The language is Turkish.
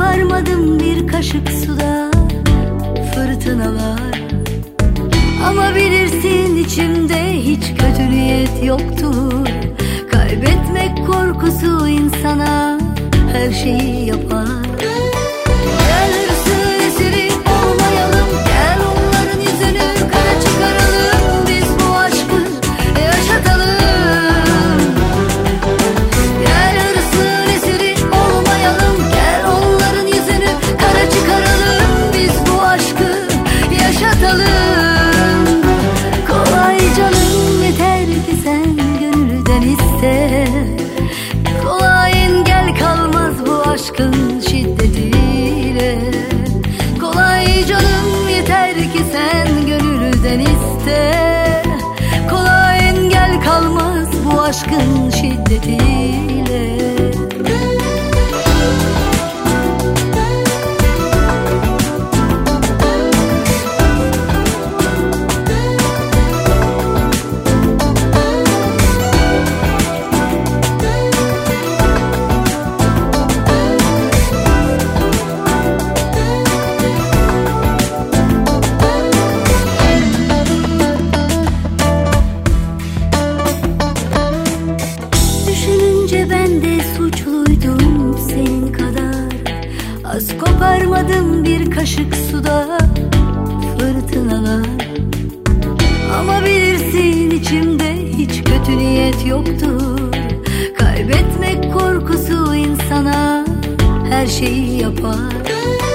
koparmadım bir kaşık suda fırtınalar. Ama bilirsin içimde hiç kötü niyet yoktur. Kaybetmek korkusu insana her şeyi yapar. Gel hırsın esiri olmayalım, gel onların yüzünü kara çıkaralım, biz bu aşkı yaşatalım. Gel hırsın esiri olmayalım, gel onların yüzünü kara çıkaralım, biz bu aşkı yaşatalım. Kolay canım, yeter ki sen gönülden iste. Kolay engel kalmaz bu aşkın şiddetiyle. Kolay canım, yeter ki sen gönülden iste. Kolay engel kalmaz bu aşkın şiddetiyle. Ben de suçluydum senin kadar. Az koparmadım bir kaşık suda fırtınalar. Ama bilirsin içimde hiç kötü niyet yoktur. Kaybetmek korkusu insana her şeyi yapar.